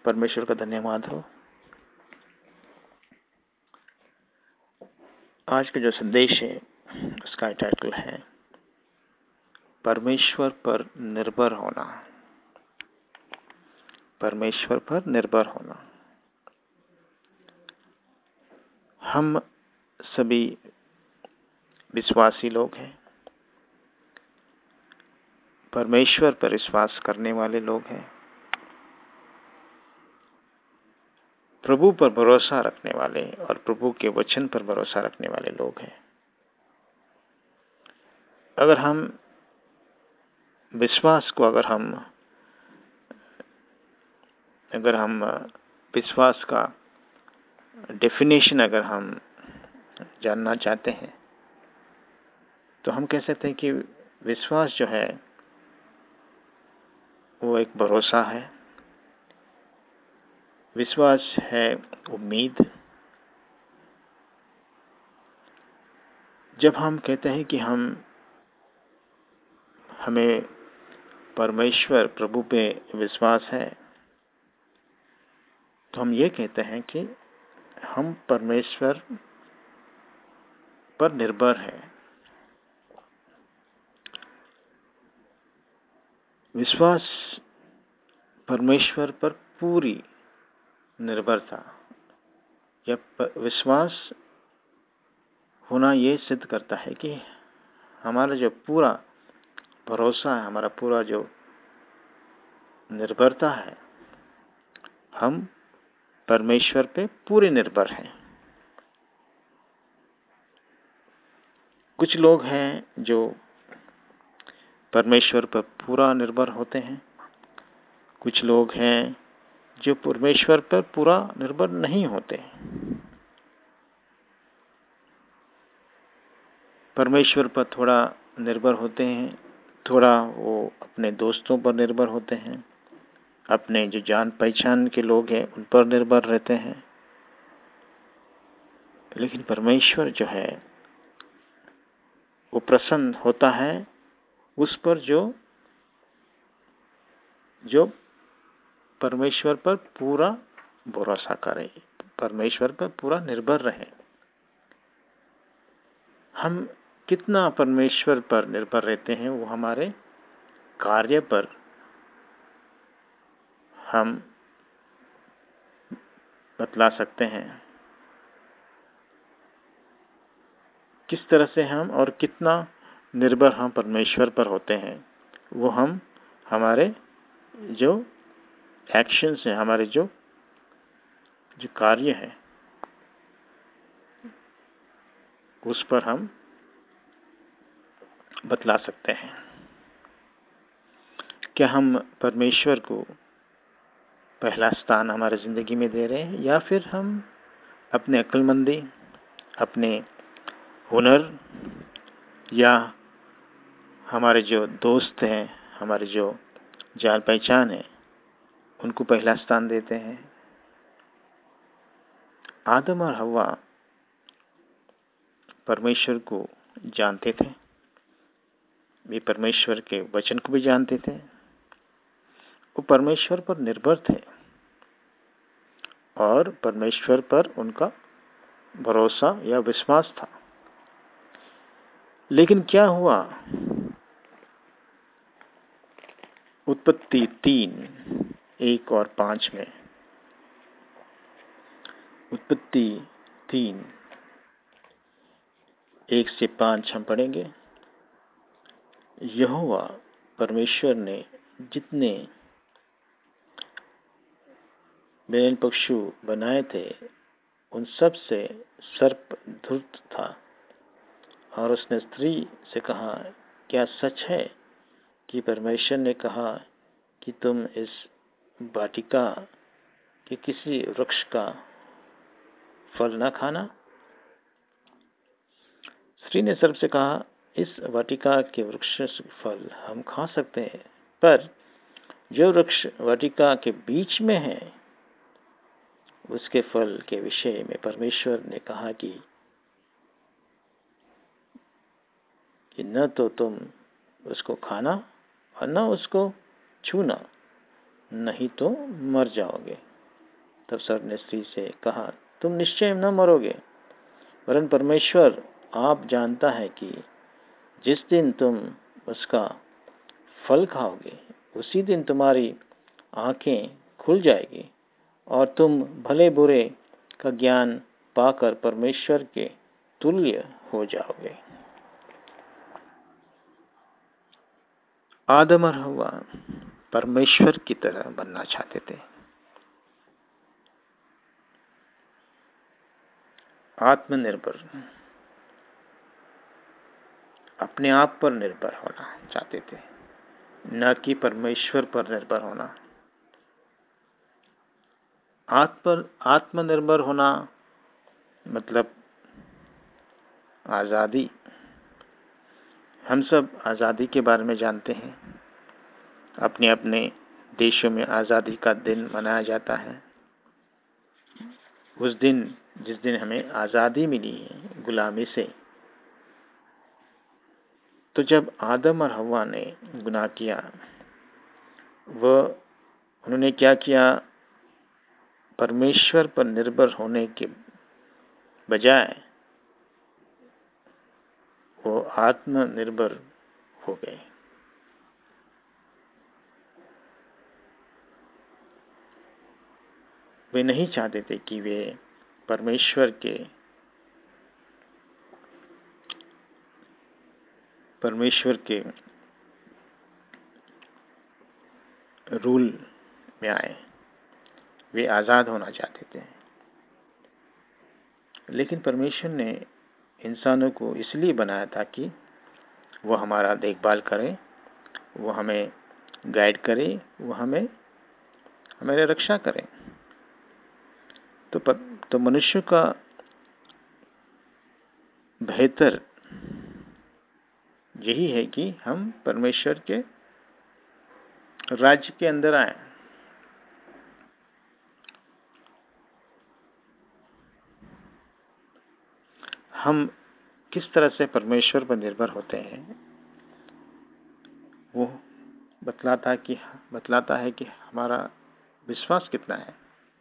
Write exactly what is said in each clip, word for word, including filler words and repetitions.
परमेश्वर का धन्यवाद हो। आज का जो संदेश है उसका टाइटल है परमेश्वर पर निर्भर होना। परमेश्वर पर निर्भर होना। हम सभी विश्वासी लोग हैं, परमेश्वर पर विश्वास करने वाले लोग हैं, प्रभु पर भरोसा रखने वाले और प्रभु के वचन पर भरोसा रखने वाले लोग हैं। अगर हम विश्वास को अगर हम अगर हम विश्वास का डेफिनेशन अगर हम जानना चाहते हैं तो हम कह सकते हैं कि विश्वास जो है वो एक भरोसा है, विश्वास है उम्मीद। जब हम कहते हैं कि हम हमें परमेश्वर प्रभु पे विश्वास है तो हम ये कहते हैं कि हम परमेश्वर पर निर्भर हैं। विश्वास परमेश्वर पर पूरी निर्भरता या विश्वास होना ये सिद्ध करता है कि हमारा जो पूरा भरोसा है, हमारा पूरा जो निर्भरता है, हम परमेश्वर पे पूरे निर्भर हैं। कुछ लोग हैं जो परमेश्वर पर पूरा निर्भर होते हैं, कुछ लोग हैं जो परमेश्वर पर पूरा निर्भर नहीं होते। परमेश्वर पर थोड़ा निर्भर होते हैं, थोड़ा वो अपने दोस्तों पर निर्भर होते हैं, अपने जो जान पहचान के लोग हैं उन पर निर्भर रहते हैं। लेकिन परमेश्वर जो है वो प्रसन्न होता है उस पर जो जो परमेश्वर पर पूरा भरोसा करे, परमेश्वर पर पूरा निर्भर रहे। हम कितना परमेश्वर पर निर्भर रहते हैं वो हमारे कार्य पर हम बतला सकते हैं। किस तरह से हम और कितना निर्भर हम परमेश्वर पर होते हैं वो हम हमारे जो एक्शंस हैं, हमारे जो जो कार्य है उस पर हम बतला सकते हैं। क्या हम परमेश्वर को पहला स्थान हमारे जिंदगी में दे रहे हैं या फिर हम अपने अक्लमंदी, अपने हुनर या हमारे जो दोस्त हैं, हमारे जो जान पहचान है उनको पहला स्थान देते हैं। आदम और हव्वा परमेश्वर को जानते थे, वे परमेश्वर के वचन को भी जानते थे, वो परमेश्वर पर निर्भर थे और परमेश्वर पर उनका भरोसा या विश्वास था। लेकिन क्या हुआ? उत्पत्ति तीन एक और पांच में, उत्पत्ति तीन एक से पांच हम पढ़ेंगे। यहोवा परमेश्वर ने जितने बेन पक्षु बनाए थे उन सब से सर्प धूर्त था और उसने स्त्री से कहा, क्या सच है कि परमेश्वर ने कहा कि तुम इस वाटिका के किसी वृक्ष का फल न खाना? स्त्री ने सर्प से कहा, इस वाटिका के वृक्ष फल हम खा सकते हैं, पर जो वृक्ष वाटिका के बीच में है उसके फल के विषय में परमेश्वर ने कहा कि, कि न तो तुम उसको खाना और न उसको छूना, नहीं तो मर जाओगे। तब सर्प ने स्त्री से कहा, तुम निश्चय न मरोगे, वरन परमेश्वर आप जानता है कि जिस दिन तुम उसका फल खाओगे उसी दिन तुम्हारी आंखें खुल जाएगी और तुम भले बुरे का ज्ञान पाकर परमेश्वर के तुल्य हो जाओगे। आदम और हव्वा परमेश्वर की तरह बनना चाहते थे। आत्मनिर्भर, अपने आप पर निर्भर होना चाहते थे, न कि परमेश्वर पर निर्भर होना। आत्म आत्मनिर्भर होना मतलब आज़ादी। हम सब आज़ादी के बारे में जानते हैं। अपने अपने देशों में आज़ादी का दिन मनाया जाता है। उस दिन, जिस दिन हमें आज़ादी मिली है गुलामी से, तो जब आदम और हव्वा ने गुनाह किया, वह उन्होंने क्या किया, परमेश्वर पर निर्भर होने के बजाय वो आत्मनिर्भर हो गए। वे नहीं चाहते थे कि वे परमेश्वर के परमेश्वर के रूल में आए। वे आज़ाद होना चाहते थे। लेकिन परमेश्वर ने इंसानों को इसलिए बनाया था कि वो हमारा देखभाल करे, वो हमें गाइड करे, वो हमें हमारी रक्षा करे। तो पर, तो मनुष्य का बेहतर यही है कि हम परमेश्वर के राज्य के अंदर आए। हम किस तरह से परमेश्वर पर निर्भर होते हैं, वो बतलाता कि बतलाता है कि हमारा विश्वास कितना है।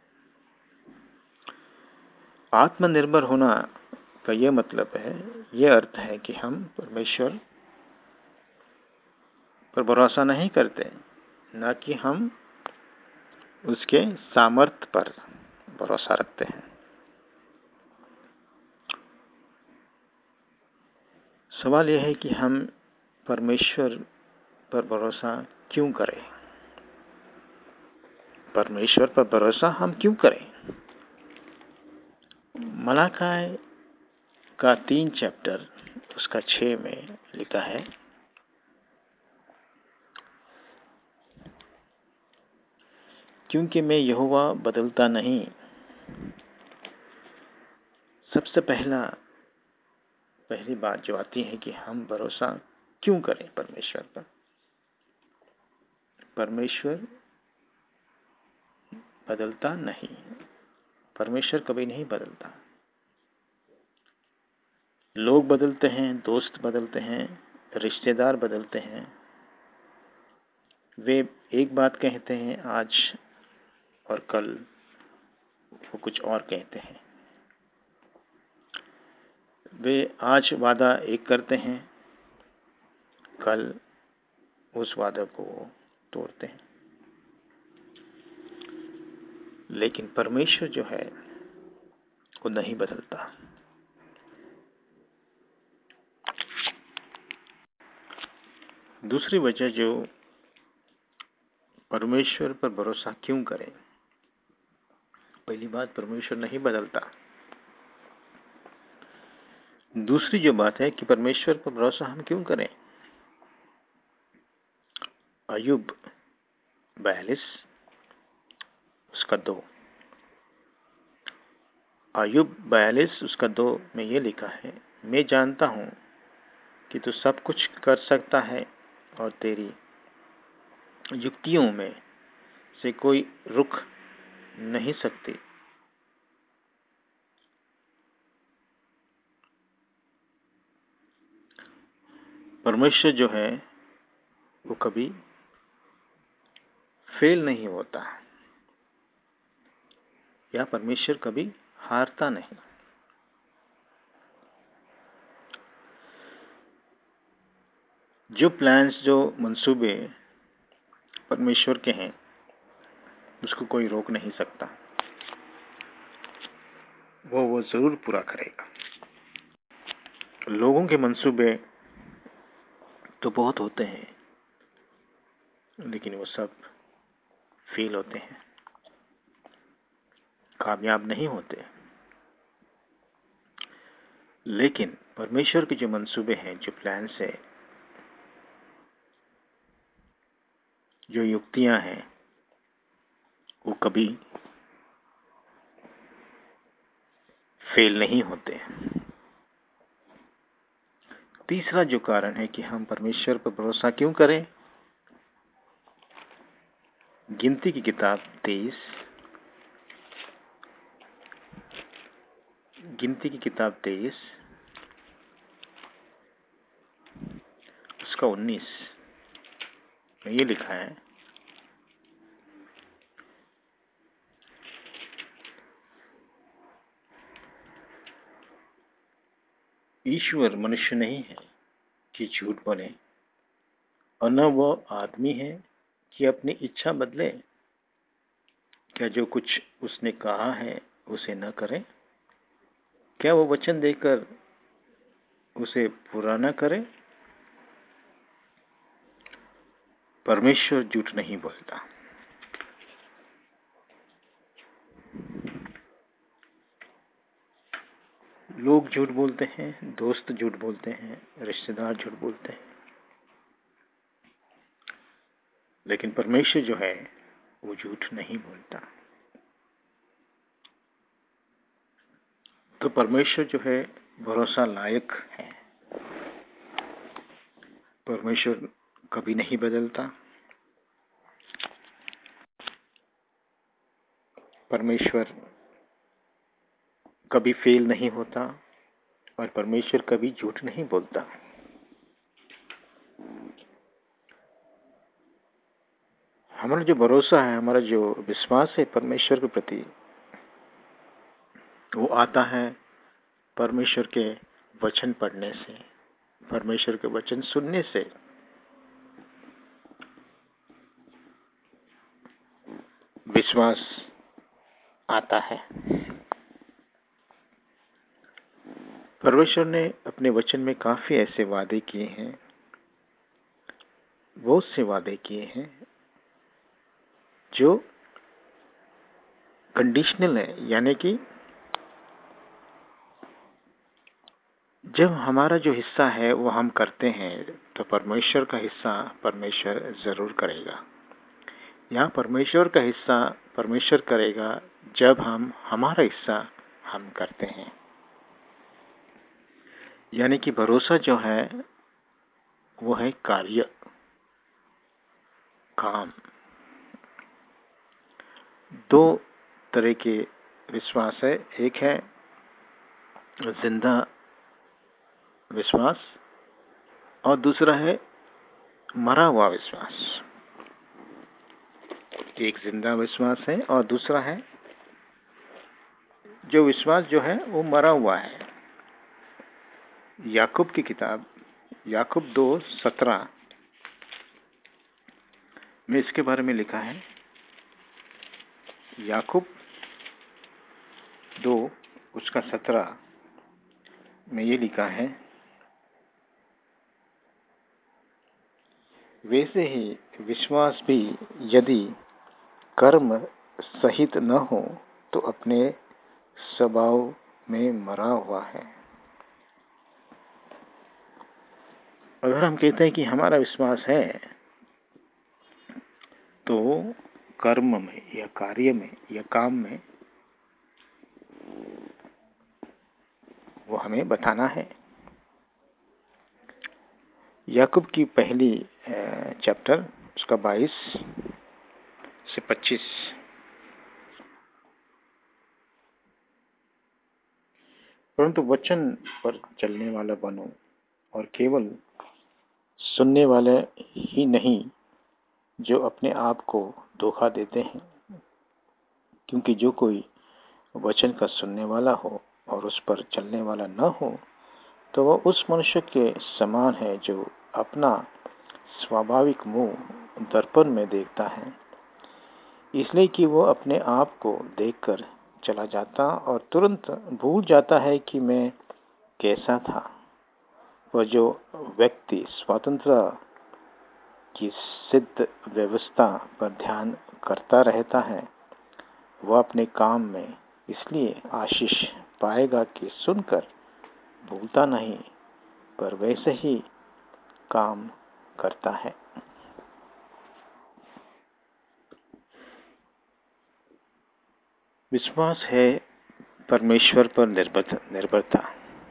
आत्मनिर्भर होना का यह मतलब है, यह अर्थ है कि हम परमेश्वर पर भरोसा नहीं करते, न कि हम उसके सामर्थ्य पर भरोसा रखते हैं। सवाल यह है कि हम परमेश्वर पर भरोसा क्यों करें? परमेश्वर पर भरोसा हम क्यों करें? मलाकी का तीन चैप्टर उसका छह में लिखा है, क्योंकि मैं यहोवा बदलता नहीं। सबसे पहला पहली बात जो आती है कि हम भरोसा क्यों करें परमेश्वर पर। परमेश्वर बदलता नहीं। परमेश्वर कभी नहीं बदलता। लोग बदलते हैं, दोस्त बदलते हैं, रिश्तेदार बदलते हैं। वे एक बात कहते हैं आज और कल वो कुछ और कहते हैं। वे आज वादा एक करते हैं, कल उस वादा को तोड़ते हैं। लेकिन परमेश्वर जो है वो नहीं बदलता। दूसरी वजह जो परमेश्वर पर भरोसा क्यों करें, पहली बात परमेश्वर नहीं बदलता। दूसरी जो बात है कि परमेश्वर पर भरोसा हम क्यों करें। अय्यूब बयालीस उसका दो अय्यूब बयालीस उसका दो में ये लिखा है, मैं जानता हूं कि तू सब कुछ कर सकता है और तेरी युक्तियों में से कोई रुक नहीं सकती। परमेश्वर जो है वो कभी फेल नहीं होता। या परमेश्वर कभी हारता नहीं। जो प्लान्स, जो मंसूबे परमेश्वर के हैं, उसको कोई रोक नहीं सकता। वो वो जरूर पूरा करेगा। लोगों के मंसूबे तो बहुत होते हैं, लेकिन वो सब फेल होते हैं, कामयाब नहीं होते। लेकिन परमेश्वर के जो मंसूबे हैं, जो प्लान्स हैं, जो युक्तियां हैं, वो कभी फेल नहीं होते। तीसरा जो कारण है कि हम परमेश्वर पर भरोसा क्यों करें, गिनती की किताब तेईस गिनती की किताब तेईस उसका उन्नीस में ये लिखा है, ईश्वर मनुष्य नहीं है कि झूठ बोले, और न वो आदमी है कि अपनी इच्छा बदले। क्या जो कुछ उसने कहा है उसे न करे? क्या वो वचन देकर उसे पूरा न करे? परमेश्वर झूठ नहीं बोलता। लोग झूठ बोलते हैं, दोस्त झूठ बोलते हैं, रिश्तेदार झूठ बोलते हैं, लेकिन परमेश्वर जो है वो झूठ नहीं बोलता। तो परमेश्वर जो है भरोसा लायक है। परमेश्वर कभी नहीं बदलता। परमेश्वर कभी फेल नहीं होता, और परमेश्वर कभी झूठ नहीं बोलता। हमारा जो भरोसा है, हमारा जो विश्वास है परमेश्वर के प्रति, वो आता है परमेश्वर के वचन पढ़ने से, परमेश्वर के वचन सुनने से। विश्वास आता है। परमेश्वर ने अपने वचन में काफी ऐसे वादे किए हैं, बहुत से वादे किए हैं जो कंडीशनल है, यानी कि जब हमारा जो हिस्सा है वो हम करते हैं तो परमेश्वर का हिस्सा परमेश्वर जरूर करेगा। यहाँ परमेश्वर का हिस्सा परमेश्वर करेगा जब हम हमारा हिस्सा हम करते हैं। यानी कि भरोसा जो है वो है कार्य, काम। दो तरह के विश्वास है, एक है जिंदा विश्वास और दूसरा है मरा हुआ विश्वास। एक जिंदा विश्वास है और दूसरा है जो विश्वास जो है वो मरा हुआ है। याकूब की किताब याकूब दो सत्रह में इसके बारे में लिखा है। याकूब दो उसका सत्रह में ये लिखा है, वैसे ही विश्वास भी यदि कर्म सहित न हो तो अपने स्वभाव में मरा हुआ है। अगर हम कहते हैं कि हमारा विश्वास है, तो कर्म में या कार्य में या काम में वो हमें बताना है। याकूब की पहली चैप्टर उसका बाईस से पच्चीस, परंतु वचन पर चलने वाला बनो और केवल सुनने वाले ही नहीं जो अपने आप को धोखा देते हैं, क्योंकि जो कोई वचन का सुनने वाला हो और उस पर चलने वाला न हो, तो वह उस मनुष्य के समान है जो अपना स्वाभाविक मुंह दर्पण में देखता है, इसलिए कि वो अपने आप को देखकर चला जाता और तुरंत भूल जाता है कि मैं कैसा था। वह जो व्यक्ति स्वतंत्रता की सिद्ध व्यवस्था पर ध्यान करता रहता है, वह अपने काम में इसलिए आशीष पाएगा कि सुनकर भूलता नहीं, पर वैसे ही काम करता है। विश्वास है परमेश्वर पर निर्भर निर्भरता,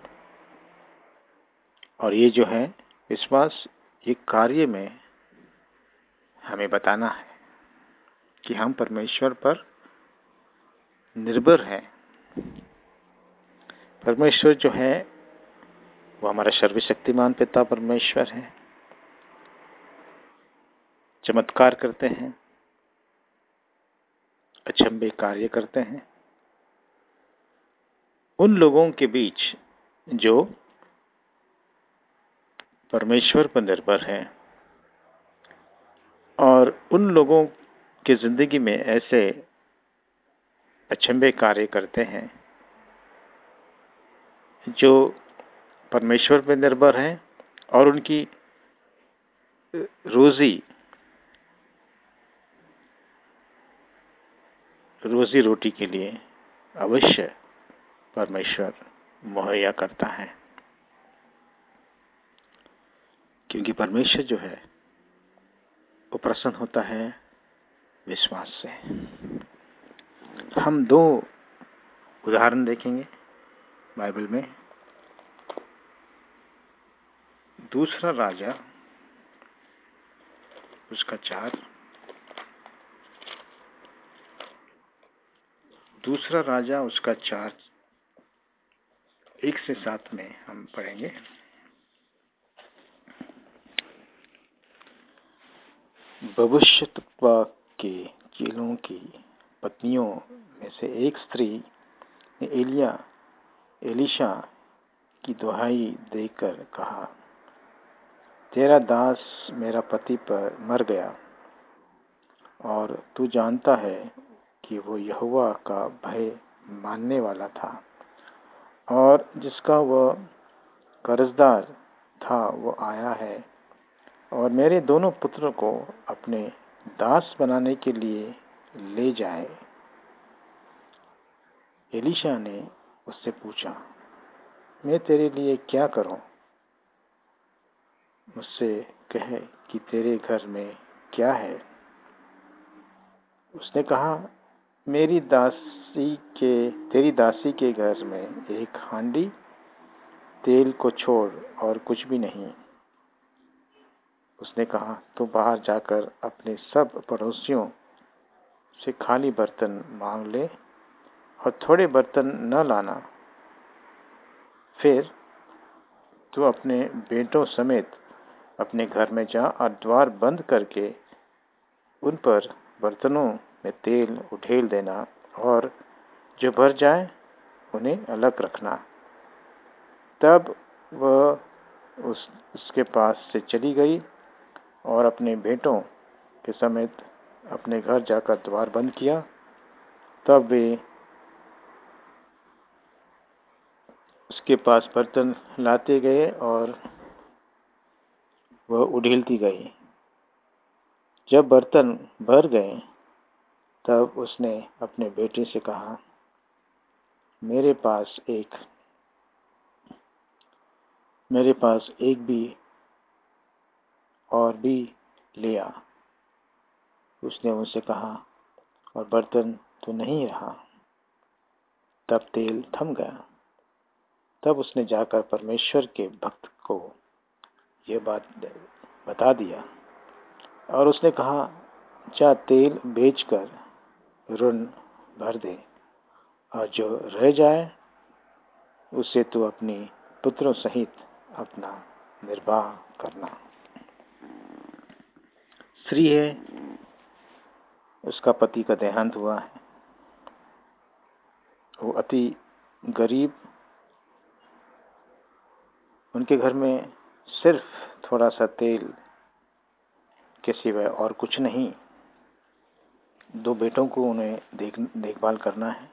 और ये जो है विश्वास, ये कार्य में हमें बताना है कि हम परमेश्वर पर निर्भर हैं। परमेश्वर जो है वो हमारा सर्वशक्तिमान पिता परमेश्वर है, चमत्कार करते हैं, अचंभे कार्य करते हैं उन लोगों के बीच जो परमेश्वर पर निर्भर हैं, और उन लोगों की जिंदगी में ऐसे अचंभे कार्य करते हैं जो परमेश्वर पर निर्भर हैं और उनकी रोजी रोजी रोटी के लिए अवश्य परमेश्वर मुहैया करता है, क्योंकि परमेश्वर जो है वो प्रसन्न होता है विश्वास से। हम दो उदाहरण देखेंगे बाइबल में। दूसरा राजा उसका चार दूसरा राजा उसका चार एक से सात में हम पढ़ेंगे। भविष्यद्वक्ता के चेलों की पत्नियों में से एक स्त्री ने एलिया एलिशा की दुहाई देकर कहा, तेरा दास मेरा पति पर मर गया, और तू जानता है कि वो यहोवा का भय मानने वाला था, और जिसका वह कर्जदार था वो आया है और मेरे दोनों पुत्रों को अपने दास बनाने के लिए ले जाए। एलिशा ने उससे पूछा, मैं तेरे लिए क्या करूं? मुझसे कहे कि तेरे घर में क्या है? उसने कहा, मेरी दासी के तेरी दासी के घर में एक हांडी तेल को छोड़ और कुछ भी नहीं। उसने कहा, तो बाहर जाकर अपने सब पड़ोसियों से खाली बर्तन मांग ले और थोड़े बर्तन न लाना। फिर तू अपने बेटों समेत अपने घर में जा और द्वार बंद करके उन पर बर्तनों में तेल उठेल देना, और जो भर जाए उन्हें अलग रखना। तब वह उस उसके पास से चली गई और अपने बेटों के समेत अपने घर जाकर द्वार बंद किया। तब वे उसके पास बर्तन लाते गए और वह उड़ेलती गई। जब बर्तन भर गए तब उसने अपने बेटे से कहा, मेरे पास एक मेरे पास एक भी और भी ले आ। उसने उनसे कहा, और बर्तन तो नहीं रहा। तब तेल थम गया। तब उसने जाकर परमेश्वर के भक्त को यह बात बता दिया, और उसने कहा, जा तेल बेचकर ऋण भर दे, और जो रह जाए उसे तू अपनी पुत्रों सहित अपना निर्वाह करना। स्त्री है, उसका पति का देहांत हुआ है वो अति गरीब, उनके घर में सिर्फ थोड़ा सा तेल के सिवाय और कुछ नहीं। दो बेटों को उन्हें देख देखभाल करना है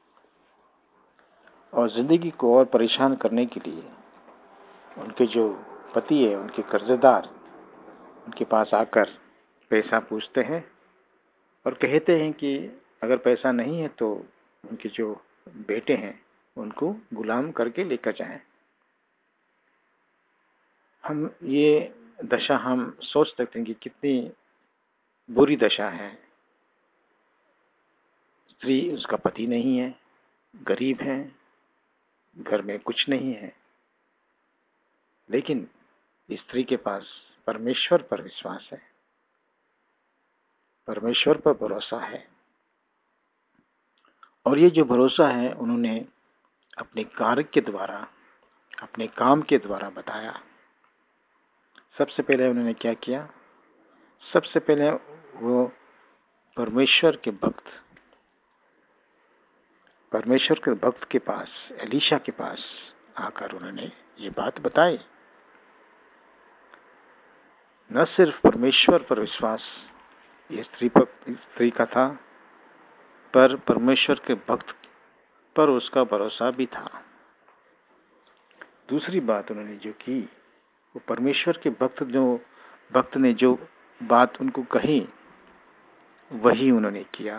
और ज़िंदगी को और परेशान करने के लिए उनके जो पति है, उनके कर्जदार, उनके पास आकर पैसा पूछते हैं और कहते हैं कि अगर पैसा नहीं है तो उनके जो बेटे हैं उनको गुलाम करके लेकर जाएं। हम ये दशा हम सोच सकते हैं कि कितनी बुरी दशा है। स्त्री, उसका पति नहीं है, गरीब है, घर में कुछ नहीं है, लेकिन स्त्री के पास परमेश्वर पर विश्वास है, परमेश्वर पर भरोसा है। और ये जो भरोसा है उन्होंने अपने कार्य के द्वारा, अपने काम के द्वारा बताया। सबसे पहले उन्होंने क्या किया? सबसे पहले वो परमेश्वर के भक्त परमेश्वर के भक्त के पास, एलीशा के पास आकर उन्होंने ये बात बताई। न सिर्फ परमेश्वर पर विश्वास ये स्त्री पर स्त्री का था, पर परमेश्वर के भक्त पर उसका भरोसा भी था। दूसरी बात उन्होंने जो की, वो परमेश्वर के भक्त जो भक्त ने जो बात उनको कही वही उन्होंने किया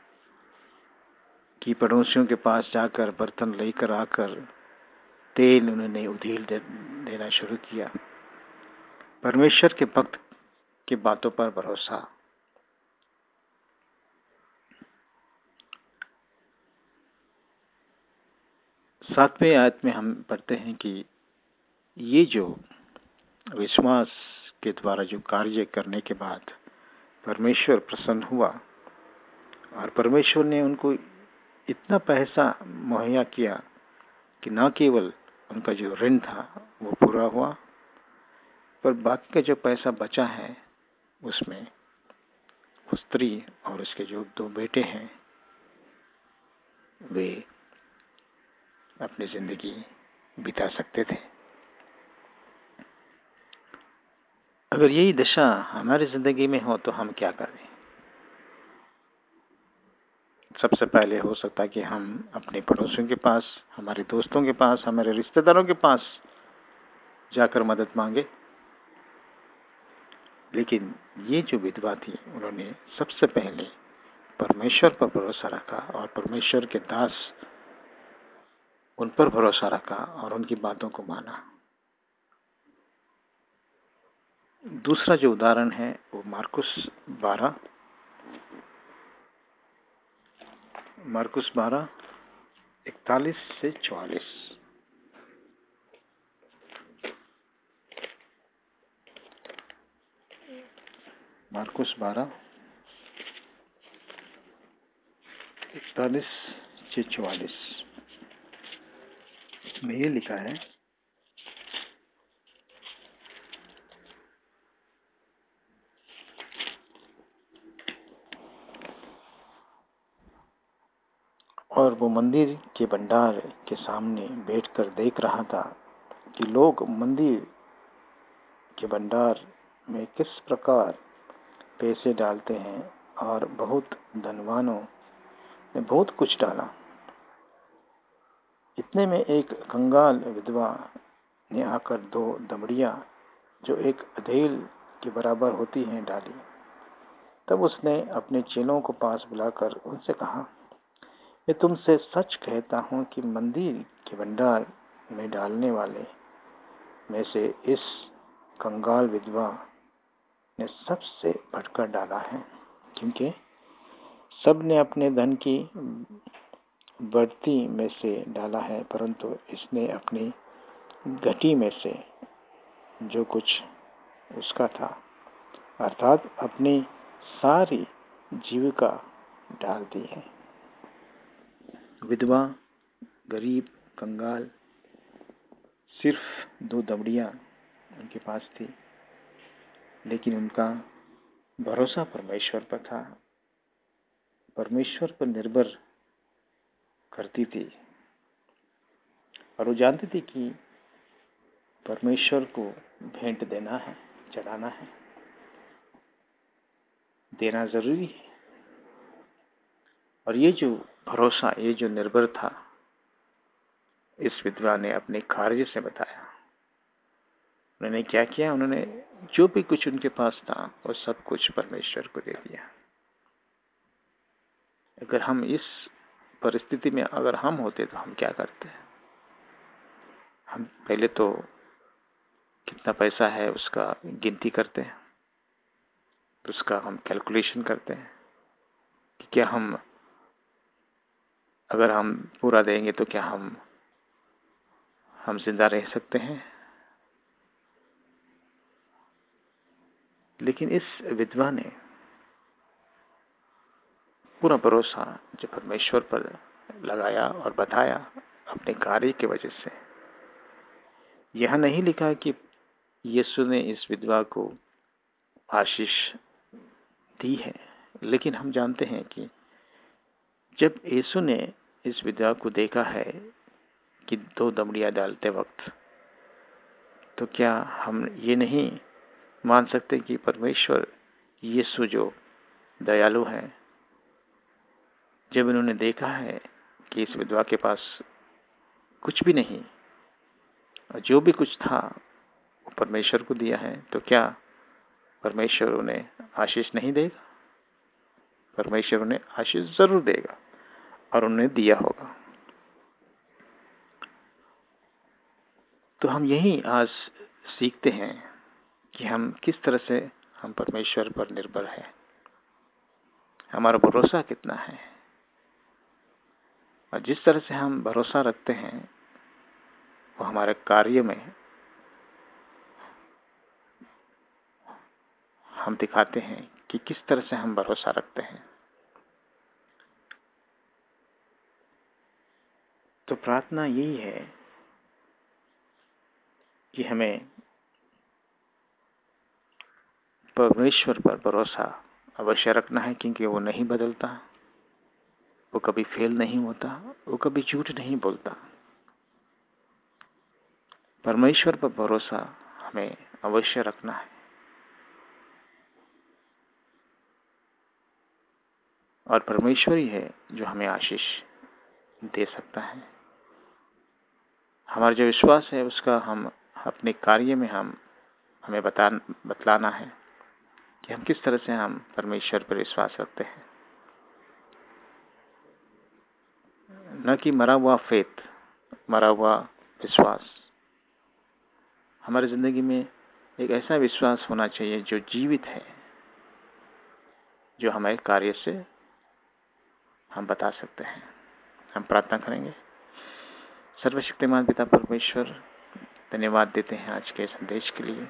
कि पड़ोसियों के पास जाकर बर्तन लेकर आकर तेल उन्होंने उधेल दे, देना शुरू किया। परमेश्वर के भक्त की बातों पर भरोसा। सातवें आयत में हम पढ़ते हैं कि ये जो विश्वास के द्वारा जो कार्य करने के बाद परमेश्वर प्रसन्न हुआ और परमेश्वर ने उनको इतना पैसा मुहैया किया कि न केवल उनका जो ऋण था वो पूरा हुआ, पर बाकी का जो पैसा बचा है उसमें वो स्त्री और उसके जो दो बेटे हैं वे अपनी जिंदगी बिता सकते थे। अगर यही दशा हमारी जिंदगी में हो तो हम क्या करें? सबसे पहले हो सकता है कि हम अपने पड़ोसियों के पास, हमारे दोस्तों के पास, हमारे रिश्तेदारों के पास जाकर मदद मांगे। लेकिन ये जो विधवा थी, उन्होंने सबसे पहले परमेश्वर पर भरोसा रखा और परमेश्वर के दास उन पर भरोसा रखा और उनकी बातों को माना। दूसरा जो उदाहरण है वो मार्कुस बारह मार्कुस बारह इकतालीस से चौवालीस। मार्कुस बारह इकतालीस से चौवालीस में ये लिखा है, और वो मंदिर के भंडार के सामने बैठकर देख रहा था कि लोग मंदिर के भंडार में किस प्रकार पैसे डालते हैं, और बहुत धनवानों ने बहुत कुछ डाला। इतने में एक कंगाल विधवा ने आकर दो दमड़ियां जो एक अधेल के बराबर होती हैं डाली। तब उसने अपने चेलों को पास बुलाकर उनसे कहा, मैं तुमसे सच कहता हूं कि मंदिर के भंडार में डालने वाले में से इस कंगाल विधवा ने सबसे बढ़कर डाला है, क्योंकि सब ने अपने धन की बढ़ती में से डाला है, परंतु इसने अपनी घटी में से जो कुछ उसका था, अर्थात अपनी सारी जीविका डाल दी है। विधवा, गरीब, कंगाल, सिर्फ दो दमड़ियां उनके पास थी, लेकिन उनका भरोसा परमेश्वर पर था। परमेश्वर पर निर्भर करती थी और वो जानती थी कि परमेश्वर को भेंट देना है, चढ़ाना है, देना जरूरी है। और ये जो भरोसा, ये जो निर्भर था, इस विधवा ने अपने कार्य से बताया। उन्होंने क्या किया? उन्होंने जो भी कुछ उनके पास था वो सब कुछ परमेश्वर को दे दिया। अगर हम इस परिस्थिति में अगर हम होते तो हम क्या करते? हम पहले तो कितना पैसा है उसका गिनती करते हैं, तो उसका हम कैलकुलेशन करते हैं कि क्या हम, अगर हम पूरा देंगे तो क्या हम हम जिंदा रह सकते हैं। लेकिन इस विधवा ने पूरा भरोसा जो परमेश्वर पर लगाया और बताया अपने कार्य की वजह से। यह नहीं लिखा कि यीशु ने इस विधवा को आशीष दी है, लेकिन हम जानते हैं कि जब यीशु ने इस विधवा को देखा है कि दो दमड़ियां डालते वक्त, तो क्या हम ये नहीं मान सकते कि परमेश्वर यीशु जो दयालु है, जब इन्होंने देखा है कि इस विधवा के पास कुछ भी नहीं और जो भी कुछ था वो परमेश्वर को दिया है, तो क्या परमेश्वर उन्हें आशीष नहीं देगा? परमेश्वर उन्हें आशीष जरूर देगा और उन्हें दिया होगा। तो हम यही आज सीखते हैं कि हम किस तरह से हम परमेश्वर पर निर्भर है, हमारा भरोसा कितना है। और जिस तरह से हम भरोसा रखते हैं वो हमारे कार्य में हम दिखाते हैं कि किस तरह से हम भरोसा रखते हैं। तो प्रार्थना यही है कि हमें परमेश्वर पर भरोसा अवश्य रखना है, क्योंकि वो नहीं बदलता, वो कभी फेल नहीं होता, वो कभी झूठ नहीं बोलता। परमेश्वर पर भरोसा हमें अवश्य रखना है। और परमेश्वर ही है जो हमें आशीष दे सकता है। हमारा जो विश्वास है उसका हम अपने कार्य में हम हमें बता बतलाना है कि हम किस तरह से हम परमेश्वर पर विश्वास रखते हैं, न कि मरा हुआ फेथ, मरा हुआ विश्वास। हमारी जिंदगी में एक ऐसा विश्वास होना चाहिए जो जीवित है, जो हमारे कार्य से हम बता सकते हैं। हम प्रार्थना करेंगे। सर्वशक्तिमान पिता परमेश्वर, धन्यवाद देते हैं आज के संदेश के लिए।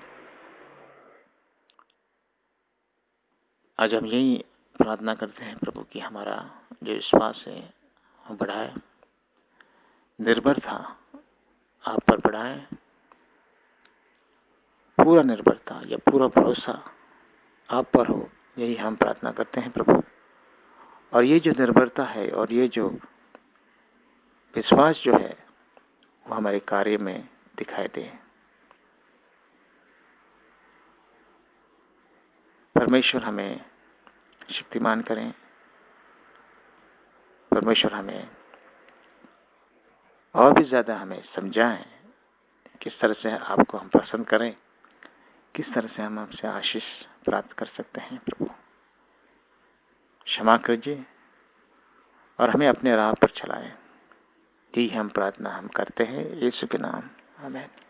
आज हम यही प्रार्थना करते हैं प्रभु कि हमारा जो विश्वास है वो बढ़ाए, निर्भरता आप पर बढ़ाए, पूरा निर्भरता या पूरा भरोसा आप पर हो, यही हम प्रार्थना करते हैं प्रभु। और ये जो निर्भरता है और ये जो विश्वास जो है वो हमारे कार्य में दिखाई दे। परमेश्वर हमें शक्तिमान करें, परमेश्वर हमें और भी ज्यादा हमें समझाएं किस तरह से आपको हम पसंद करें, किस तरह से हम आपसे आशीष प्राप्त कर सकते हैं। प्रभु क्षमा कीजिए और हमें अपने राह पर चलाएं। यही हम प्रार्थना हम करते हैं यीशु के नाम, आमीन।